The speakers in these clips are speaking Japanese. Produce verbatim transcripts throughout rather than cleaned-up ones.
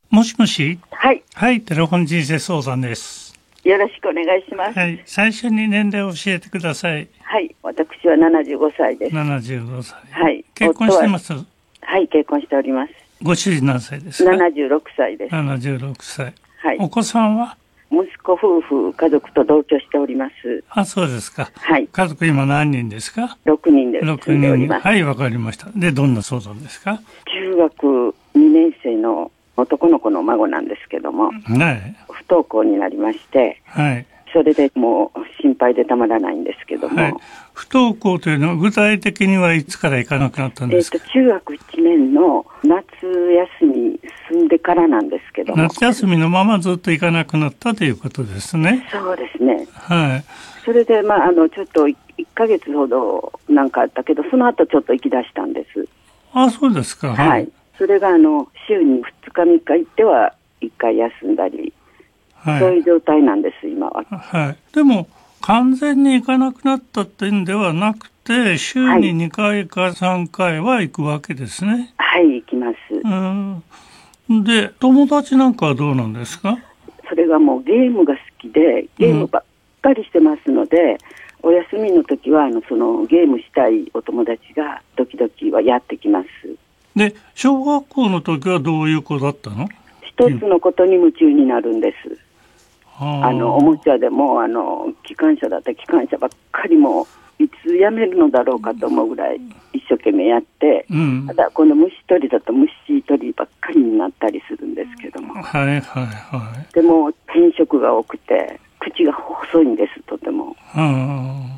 もしもし。 はい。 はい、テレフォン人生相談です。 よろしくお願いします。 はい、最初に年齢を教えてください。 はい、私はななじゅうごさいです。 ななじゅうごさい。 はい。 結婚してます？ は、はい、結婚しております。 ご主人何歳ですか？ ななじゅうろくさいです。 ななじゅうろくさい。 はい。 お子さんは？ 息子夫婦、家族と同居しております。 あ、そうですか。 はい。 家族今何人ですか？ ろくにんで住んでおります。 はい、わかりました。で、どんな相談ですか？ 中学にねん生の男の子の孫なんですけども、 ね、 不登校になりまして、 はい。 それでもう心配でたまらないんですけども、 はい、不登校というのは具体的にはいつから行かなくなったんですか？ えーと、中学いちねんの夏休み済んでからなんですけども、 夏休みのままずっと行かなくなったということですね。 そうですね。 はい。 それで、まあ、あのちょっといっかげつほどなんかあったけど、その後ちょっと行き出したんです。 あ、そうですか。 はい。はい、それがあの週にふつかみっか行ってはいっかい休んだり、はい、そういう状態なんです今は。 はい。でも完全に行かなくなったっていうんではなくて、週ににかいかさんかいは行くわけですね。 はい、行きます。 うん。で、友達なんかはどうなんですか？ それがもうゲームが好きで、ゲームばっかりしてますので、うん、お休みの時はあのそのゲームしたいお友達が時々はやってきます。 で、小学校の時はどういう子だったの？ 一つのことに夢中になるんです。あのおもちゃでもあの機関車だったら機関車ばっかりもいつやめるのだろうかと思うぐらい一生懸命やって、うん、ただこの虫取りだと虫取りばっかりになったりするんですけども、 はいはいはい。 でも偏食が多くて口が細いんです、とても。 うん。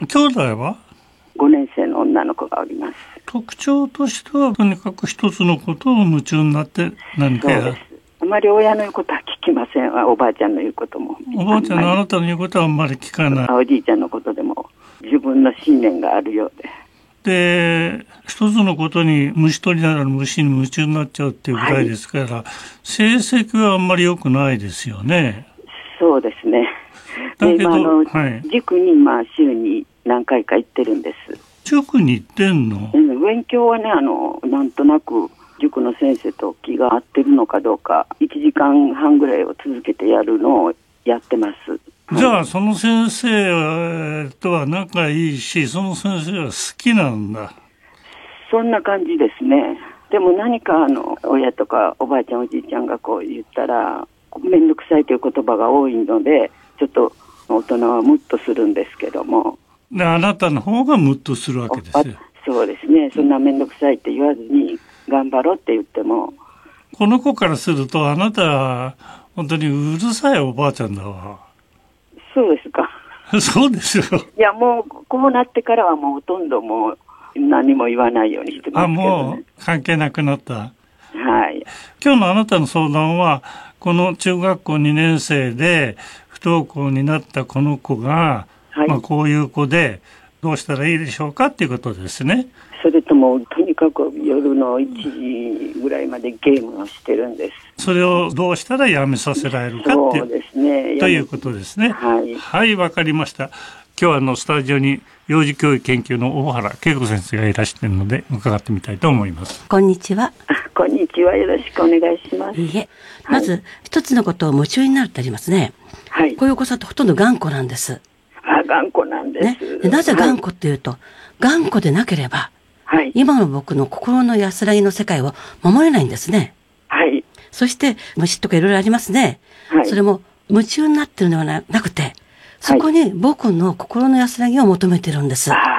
兄弟は？ ごねん生の女の子がおります。 特徴としてはとにかく一つのことを夢中になって何かやる。 そうです。あまり親の言うことは聞きません。おばあちゃんの言うことも。 おばあちゃんのあなたの言うことはあんまり聞かない。 おじいちゃんのことでも自分の信念があるようで。で、一つのことに虫取りながら虫に夢中になっちゃうっていうぐらいですから、はい、成績はあんまり良くないですよね。 そうですね。 だけど、 で、まあ、あの、 はい、 塾にまあ週に何回か行ってるんです。 塾に行ってんの？ うん、勉強はね、あのなんとなく塾の先生と気が合ってるのかどうかいちじかんはんぐらいを続けてやるのをやってます。 じゃあその先生とは仲いいし、その先生は好きなんだ。 そんな感じですね。でも何かあの親とかおばあちゃんおじいちゃんがこう言ったらめんどくさいという言葉が多いので、ちょっと大人はムッとするんですけども、 であなたの方がムッとするわけですよ。 そうですね。そんなめんどくさいって言わずに頑張ろうって言っても、 この子からするとあなたは本当にうるさいおばあちゃんだわ。 そうですか。 そうですよ。 いや、もうこうなってからはもうほとんどもう何も言わないようにしてますけど、ね、 あ、もう関係なくなった。 はい。 今日のあなたの相談はこの中学校にねん生で不登校になったこの子が、はい、まあ、こういう子でどうしたらいいでしょうかっていうことですね。 それともとにかく夜のいちじぐらいまでゲームをしてるんです。 それをどうしたらやめさせられるかっていう、 そうですね、 ということですね。 はい、 はい、わかりました。今日はあのスタジオに幼児教育研究の大原恵子先生がいらしているので伺ってみたいと思います。 こんにちは。 こんにちは、よろしくお願いします。 いいえ、まず、はい、一つのことを夢中になるってありますね。はい。こういうお子さんってほとんど頑固なんです。 あ、頑固なんです。ね、 でなぜ頑固っていうと、はい、頑固でなければ、はい、今の僕の心の安らぎの世界を守れないんですね。はい。そして虫とかいろいろありますね。はい。それも夢中になってるのではなくて、そこに僕の心の安らぎを求めてるんです。はい。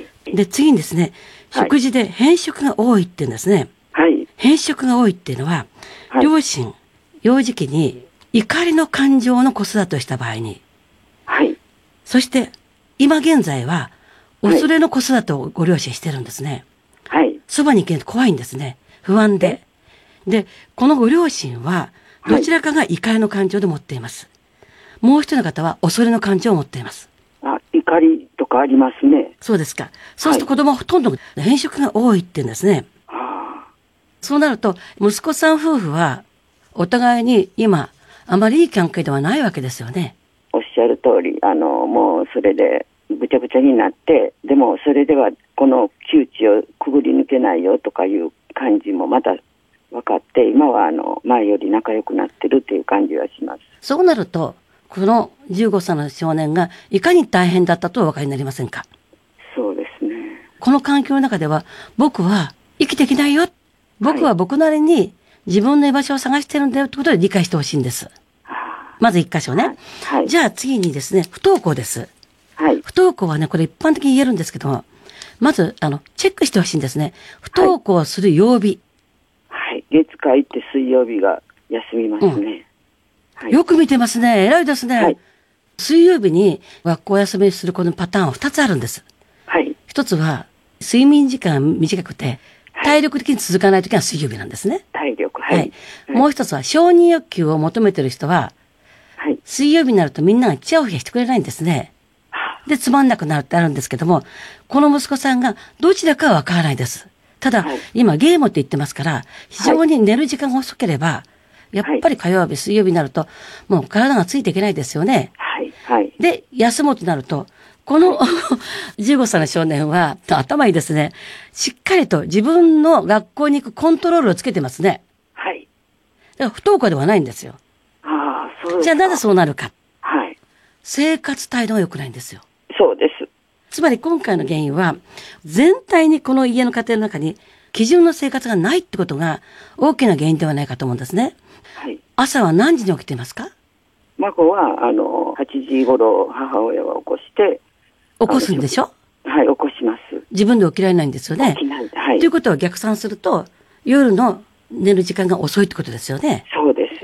で、次にですね、食事で偏食が多いっていうんですね。はい。偏食が多いっていうのは、はい、両親、幼児期に怒りの感情の子育てをした場合に、はい。そして、今現在は、恐れの子育てをご両親してるんですね。はい。そばに行けると怖いんですね。不安で。で、このご両親は、どちらかが怒りの感情で持っています。はい、もう一人の方は恐れの感情を持っています。 あ、怒りとかありますね。 そうですか。そうすると子供はほとんど偏食が多いって言うんですね。はい、そうなると、息子さん夫婦は、お互いに今、あまりいい関係ではないわけですよね。 おっしゃる通り、あの、もうそれで、ぐちゃぐちゃになって、でもそれではこの窮地をくぐり抜けないよとかいう感じもまた分かって、今はあの前より仲良くなってるっていう感じはします。 そうなると、このじゅうごさいの少年がいかに大変だったとお分かりになりませんか？ そうですね。 この環境の中では、僕は生きていけないよ。僕は僕なりに自分の居場所を探してるんだよってことで理解してほしいんです。まず一箇所ね。はいはい、じゃあ次にですね、不登校です。はい、不登校はね、これ一般的に言えるんですけども、まず、あの、チェックしてほしいんですね。不登校する曜日。 はい。月火って水曜日が休みますね。うんはい、 よく見てますね。偉いですね。はい、水曜日に学校休みするこのパターンは二つあるんです。はい。一つは、睡眠時間短くて、体力的に続かないときは水曜日なんですね。 体力、はい。はい。 もう一つは、承認欲求を求めてる人は、はい。水曜日になるとみんながチヤホヤしてくれないんですね。で、つまんなくなるってあるんですけども、この息子さんがどちらかはわからないです。ただ、はい、今ゲームって言ってますから、非常に寝る時間が遅ければ、やっぱり火曜日、水曜日になると、もう体がついていけないですよね。はい。はい。で、休もうとなると、このじゅうごさいの少年は、頭いいですね。しっかりと自分の学校に行くコントロールをつけてますね。はい。だから不登校ではないんですよ。ああ、そうですか。じゃあなぜそうなるか。はい。生活態度が良くないんですよ。 そうです。 つまり今回の原因は、全体にこの家の家庭の中に基準の生活がないってことが大きな原因ではないかと思うんですね。はい。朝は何時に起きていますか？ 孫は、あの、はちじ頃母親は起こして、 起こすんでしょ？ はい、起こします。 自分で起きられないんですよね。起きない。はい。ということは逆算すると、夜の寝る時間が遅いってことですよね。 そうです。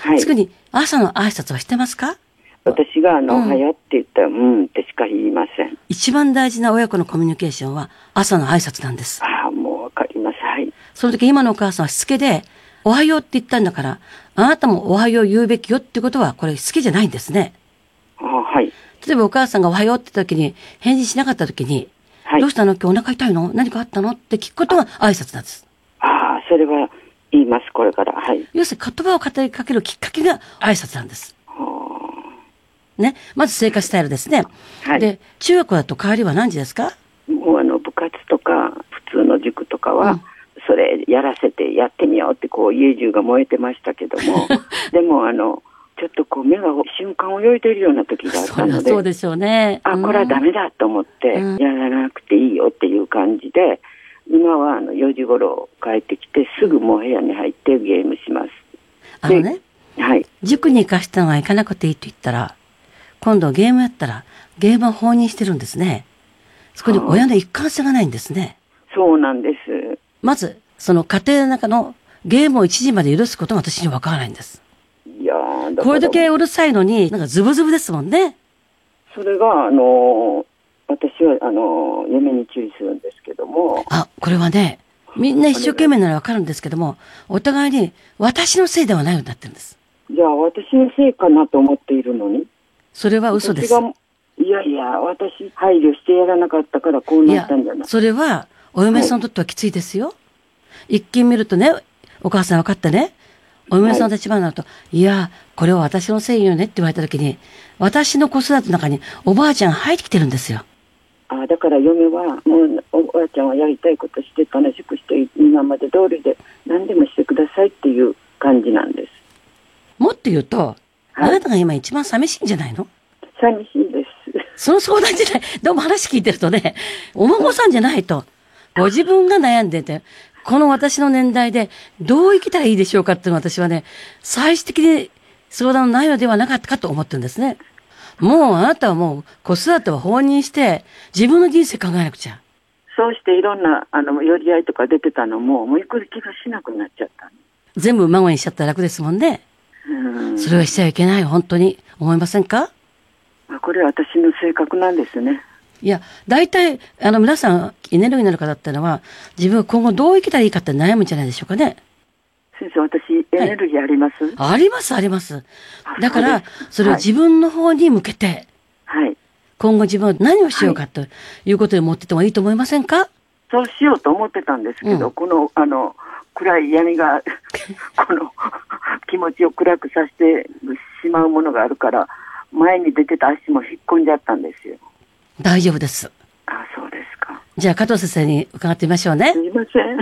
はい。 次に、朝の挨拶はしてますか？ 私が、あの、うん、早って言ったら、うんってしか言いません。 一番大事な親子のコミュニケーションは、朝の挨拶なんです。 ああ、もうわかります。はい。 その時、今のお母さんはしつけで、おはようって言ったんだから、あなたもおはよう言うべきよってことは、これ好きじゃないんですね。 ああ、はい。 例えばお母さんがおはようって言った時に、返事しなかった時に、はい、どうしたの今日お腹痛いの何かあったのって聞くことが挨拶なんです。 ああ、それは言います、これから。はい。 要するに言葉を語りかけるきっかけが挨拶なんです。ね。まず生活スタイルですね。はい。で、中学だと帰りは何時ですか？ もうあの、部活とか、普通の塾とかは、うん、それやらせてやってみようってこう家中が燃えてましたけどもでもあのちょっとこう目が瞬間泳いでいるような時があったので、 そうでしょうね、 あ、これはダメだと思って、うん、やらなくていいよっていう感じで、今はあのよじ頃帰ってきてすぐもう部屋に入ってゲームします。 あのね、はい、塾に行かしたのが行かなくていいと言ったら、今度ゲームやったらゲームを放任してるんですね。そこに親の一貫性がないんですね。 そうなんです。 まず、その家庭の中のゲームをいちじまで許すことが私にはわからないんです。いやー、だからこれだけうるさいのに、なんかズブズブですもんね。 それが、あのー、私は、あのー、嫁に注意するんですけども。 あ、これはね、みんな一生懸命ならわかるんですけども、お互いに私のせいではないようになってるんです。 じゃあ、私のせいかなと思っているのに。 それは嘘です。 いやいや、私、配慮してやらなかったからこうなったんじゃない。いや、 それは、お嫁さんにとってはきついですよ。はい、一見見るとね、お母さん分かってね、お嫁さんの立場になると、はい、いや、これは私のせいよねって言われたときに、私の子育ての中におばあちゃん入ってきてるんですよ。 ああ、だから嫁は、もうおばあちゃんはやりたいことして楽しくして、今まで通りで何でもしてくださいっていう感じなんです。 もっと言うと、はい、あなたが今一番寂しいんじゃないの？ 寂しいです。 その相談じゃない。どうも話聞いてるとね、お孫さんじゃないと、ご自分が悩んでて、この私の年代でどう生きたらいいでしょうかっていうのは私はね、最終的に相談の内容ではなかったかと思ってるんですね。もうあなたはもう子育てを放任して自分の人生考えなくちゃ。 そうしていろんなあの寄り合いとか出てたのももう行く気がしなくなっちゃった。 全部孫にしちゃったら楽ですもんね。うん、それはしちゃいけない、本当に思いませんか？ これは私の性格なんですね。 いや、大体、あの、皆さん、エネルギーになる方ってのは、自分は今後どう生きたらいいかって悩むんじゃないでしょうかね。 先生、私、エネルギーあります？ はい、あります、あります。だから、それを自分の方に向けて、はい。今後自分は何をしようかということで持っててもいいと思いませんか？ そうしようと思ってたんですけど、うん、この、あの、暗い闇が、この、気持ちを暗くさせてしまうものがあるから、前に出てた足も引っ込んじゃったんですよ。 大丈夫です。 あ、そうですか。 じゃあ加藤先生に伺ってみましょうね。 すみません。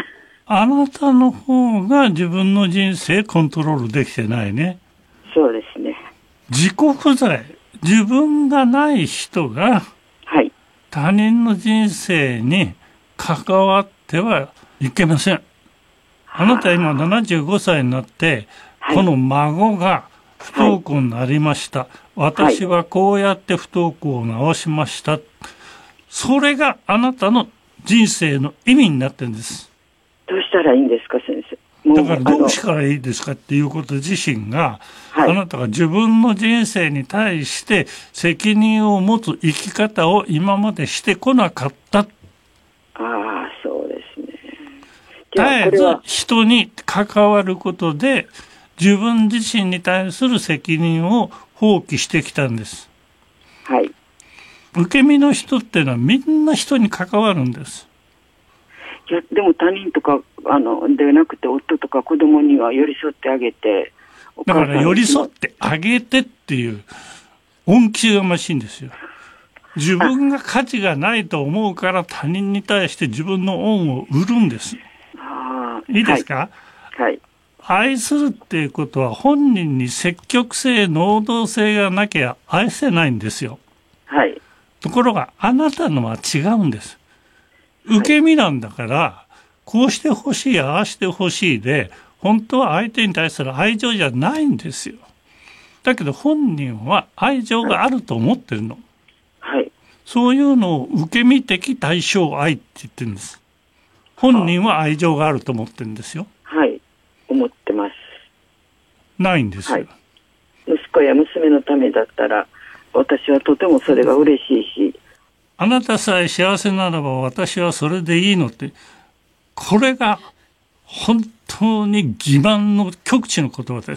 あなたの方が自分の人生コントロールできてないね。 そうですね。 自己不在。自分がない人が、 はい。 他人の人生に関わってはいけません。あなた今ななじゅうごさいになって、はい、この孫が不登校になりました。はい、私はこうやって不登校を直しました。それがあなたの人生の意味になってるんです。 どうしたらいいんですか、先生。 だからどうしたらいいですかっていうこと自身が、はい、あなたが自分の人生に対して責任を持つ生き方を今までしてこなかった。ああ、そうですね。 絶えず人に関わることで自分自身に対する責任を放棄してきたんです。 はい。 受け身の人っていうのはみんな人に関わるんです。 いや、でも他人とかあのでなくて夫とか子供には寄り添ってあげて、 だから寄り添ってあげてっていう恩着せがましいんですよ。自分が価値がないと思うから他人に対して自分の恩を売るんです。 あ、 いいですか？ はい。 愛するっていうことは本人に積極性、能動性がなきゃ愛せないんですよ。 はい。 ところがあなたのは違うんです。受け身なんだから、はい、こうしてほしい、ああしてほしいで、本当は相手に対する愛情じゃないんですよ。だけど本人は愛情があると思ってるの。 はい。 そういうのを受け身的対象愛って言ってるんです。本人は愛情があると思ってるんですよ。 はい。思ってます。 ないんですよ。はい、 息子や娘のためだったら、私はとてもそれが嬉しいし、 あなたさえ幸せならば私はそれでいいのって、これが本当に欺瞞の極致の言葉です。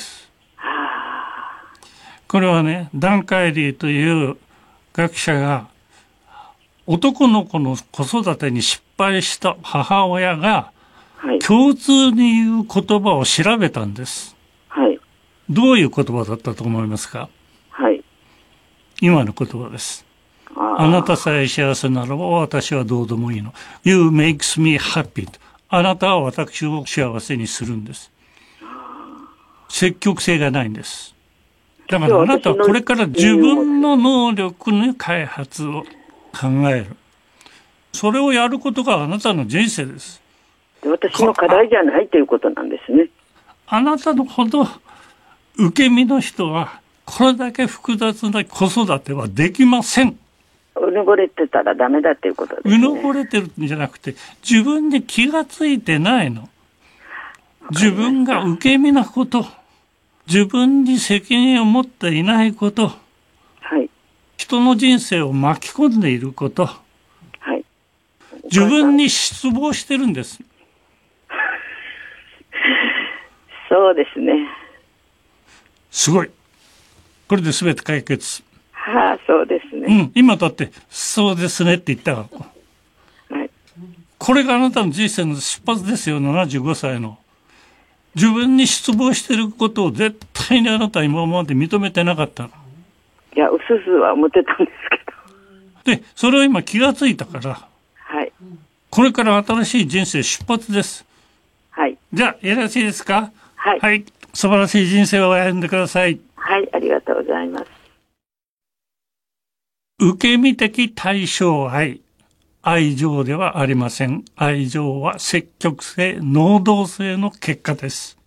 これはね、ダン・カイリーという学者が男の子の子育てに失敗した母親が共通に言う言葉を調べたんです。 はい。 どういう言葉だったと思いますか？ はい。 今の言葉です。あ, あなたさえ幸せならば私はどうでもいいの。You makes me happy. あなたは私を幸せにするんです。積極性がないんです。だからあなたはこれから自分の能力の開発を考える。それをやることがあなたの人生です。 私の課題じゃないということなんですね。 あなたのほど受け身の人はこれだけ複雑な子育てはできません。 うぬぼれてたらダメだっていうことですね。 うぬぼれてるんじゃなくて自分に気がついてないの。自分が受け身なこと、自分に責任を持っていないこと、 はい、 人の人生を巻き込んでいること、 はい、 自分に失望してるんです。 そうですね。 すごい。これで全て解決。 はあ、そうですね。 うん、今だってそうですねって言ったから。はい。これがあなたの人生の出発ですよ。ななじゅうごさいの。自分に失望していることを絶対にあなたは今まで認めてなかったの。 いや、うすうすは思ってたんですけど。で、それを今気がついたから。 はい。 これから新しい人生出発です。 はい。 じゃあ、よろしいですか？ はい。 はい。素晴らしい人生を歩んでください。 はい、ありがとうございます。 受け身的対象愛。愛情ではありません。愛情は積極性、能動性の結果です。